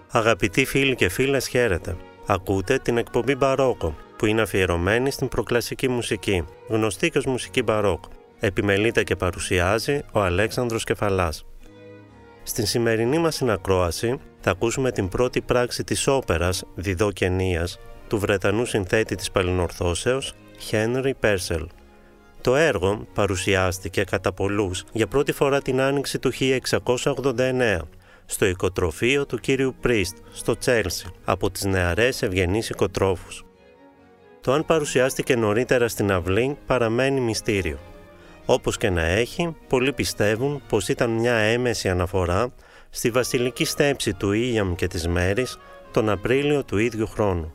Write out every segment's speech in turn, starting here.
Αγαπητοί φίλοι και φίλες, χαίρετε. Ακούτε την εκπομπή Μπαρόκο, που είναι αφιερωμένη στην προκλασική μουσική, γνωστή και ως μουσική μπαρόκο. Επιμελείται και παρουσιάζει ο Αλέξανδρος Κεφαλάς. Στην σημερινή μας συνακρόαση θα ακούσουμε την πρώτη πράξη της όπερας «Διδώ και Νίας» του Βρετανού συνθέτη της Παλινορθώσεως, Henry Purcell. Το έργο παρουσιάστηκε κατά πολλούς για πρώτη φορά την άνοιξη του 1689 στο οικοτροφείο του κύριου Πρίστ στο Τσέλσι από τις νεαρές ευγενείς οικοτρόφους. Το αν παρουσιάστηκε νωρίτερα στην αυλή παραμένει μυστήριο. Όπως και να έχει, πολλοί πιστεύουν πως ήταν μια έμεση αναφορά στη βασιλική στέψη του Ήλιαμ και της Μέρης τον Απρίλιο του ίδιου χρόνου.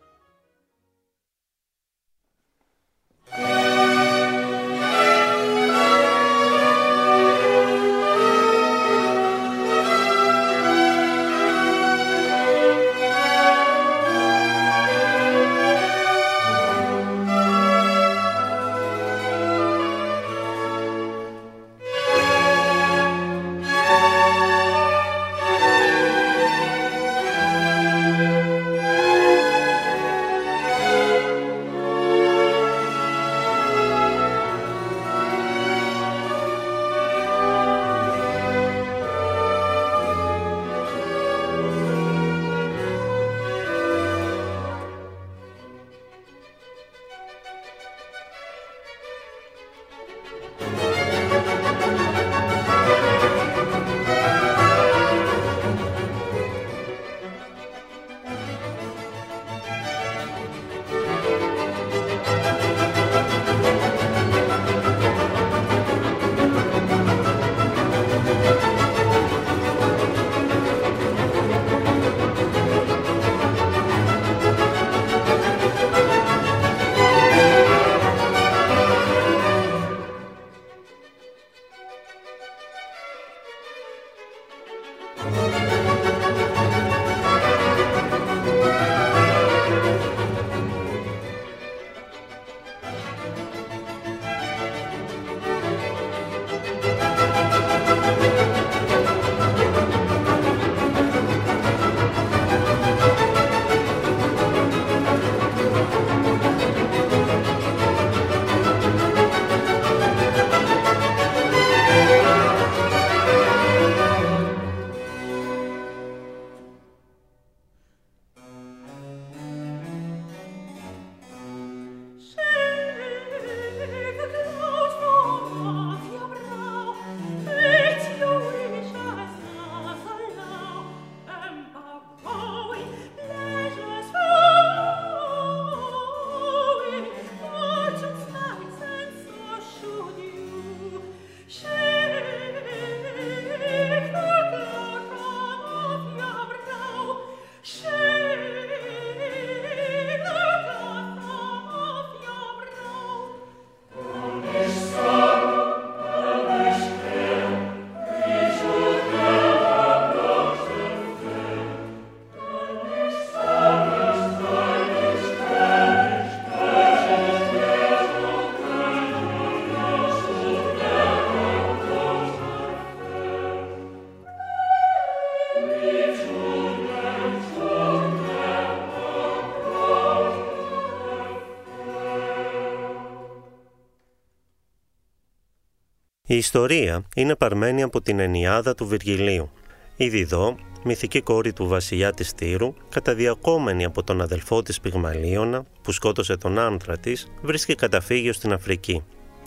Η ιστορία είναι παρμένη από την Ενιάδα του Βυργιλίου. Η Διδώ, μυθική κόρη του βασιλιά της Τύρου, καταδιακόμενη από τον αδελφό της Πυγμαλίωνα, που σκότωσε τον άνθρα της, βρίσκει καταφύγιο στην Αφρική.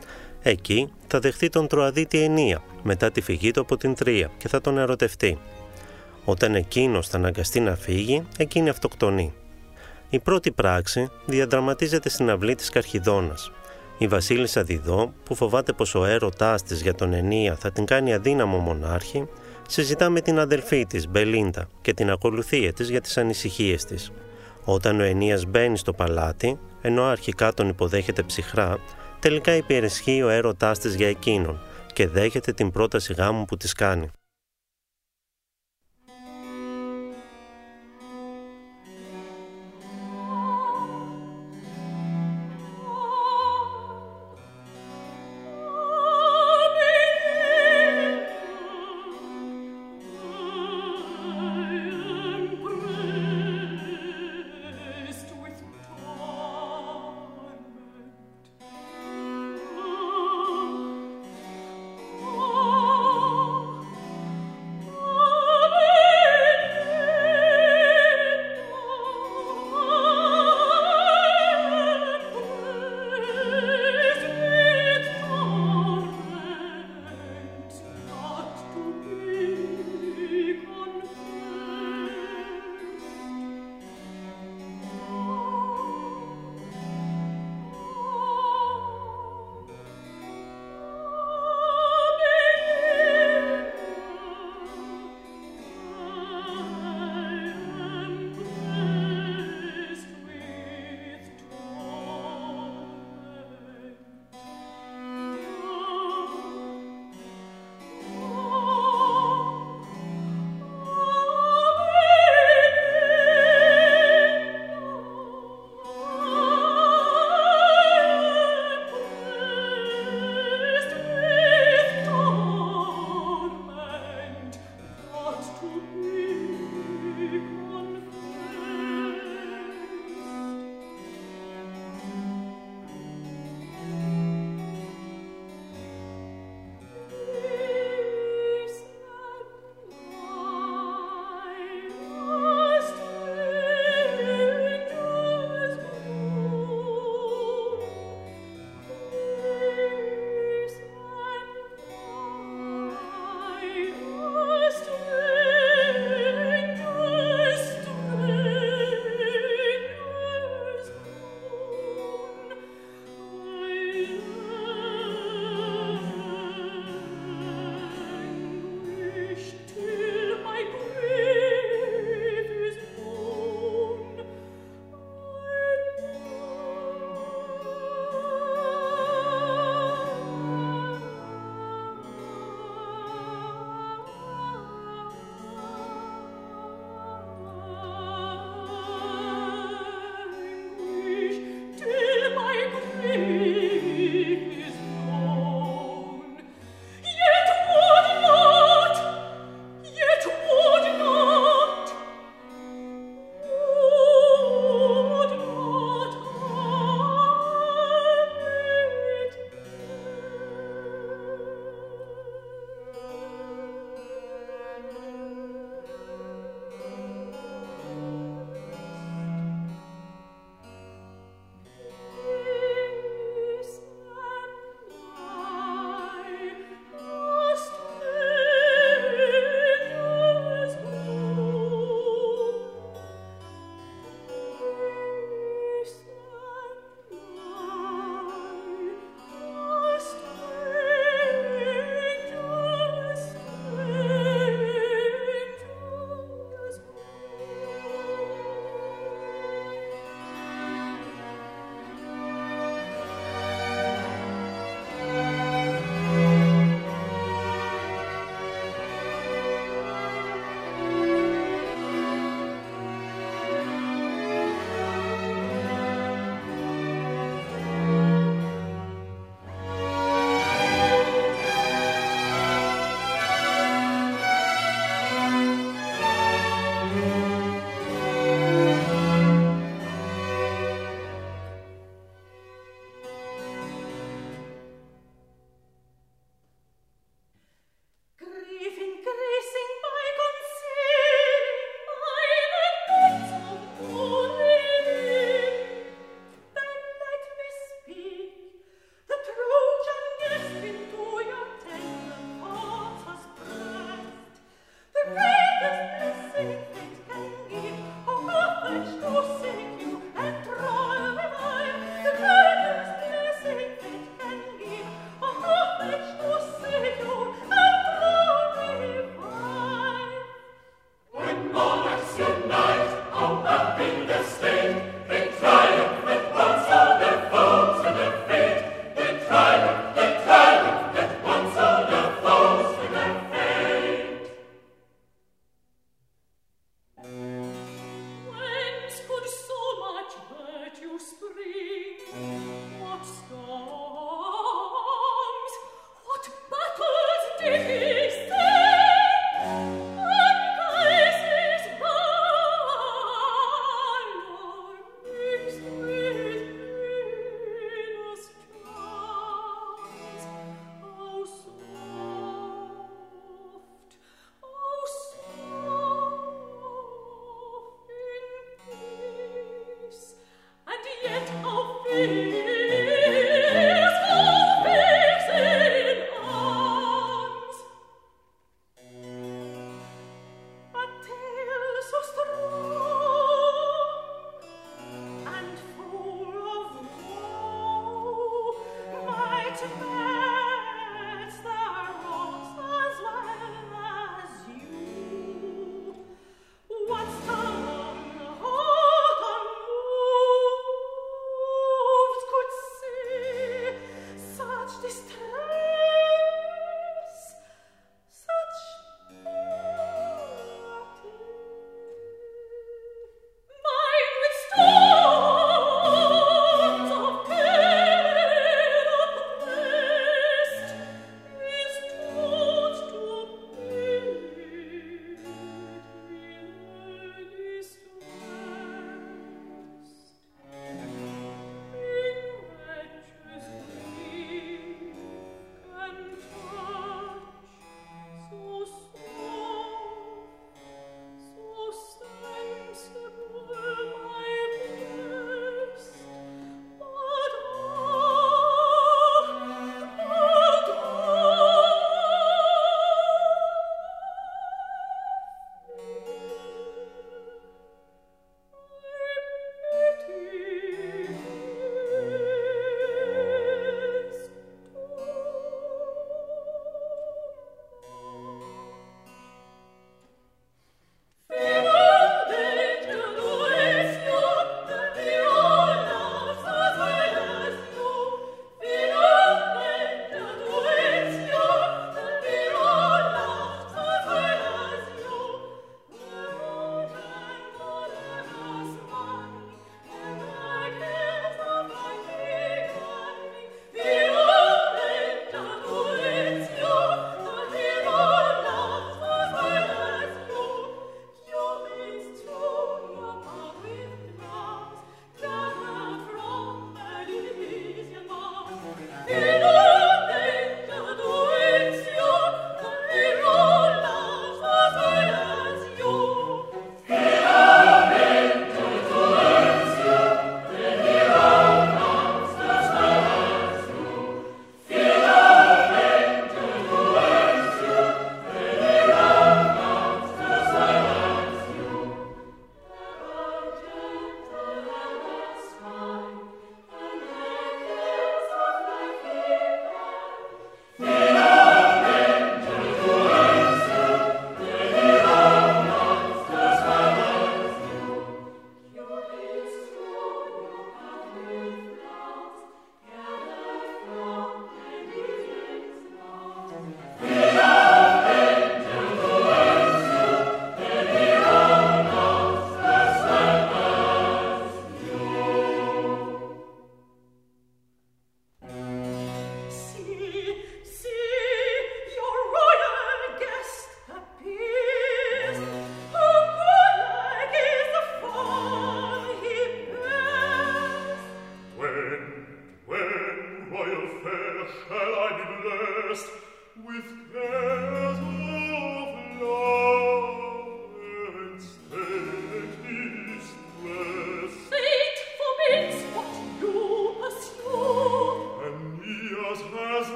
Εκεί θα δεχθεί τον Τροαδίτη Ενία, μετά τη φυγή του από την Τρία, και θα τον ερωτευτεί. Όταν εκείνος θα αναγκαστεί να φύγει, εκείνη αυτοκτονεί. Η πρώτη πράξη διαδραματίζεται στην αυλή της Καρχιδώνας. Η βασίλισσα Διδώ, που φοβάται πως ο έρωτάς της για τον Ενία θα την κάνει αδύναμο μονάρχη, συζητά με την αδελφή της, Μπελίντα, και την ακολουθία της για τις ανησυχίες της. Όταν ο Ενίας μπαίνει στο παλάτι, ενώ αρχικά τον υποδέχεται ψυχρά, τελικά υπερισχύει ο έρωτάς της για εκείνον και δέχεται την πρόταση γάμου που της κάνει.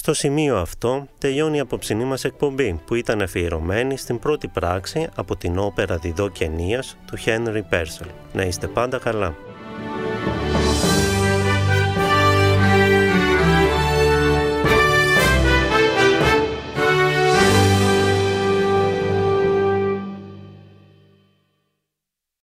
Στο σημείο αυτό τελειώνει η απόψινή μας εκπομπή, που ήταν αφιερωμένη στην πρώτη πράξη από την όπερα Διδό και Αινίας του Henry Purcell. Να είστε πάντα καλά.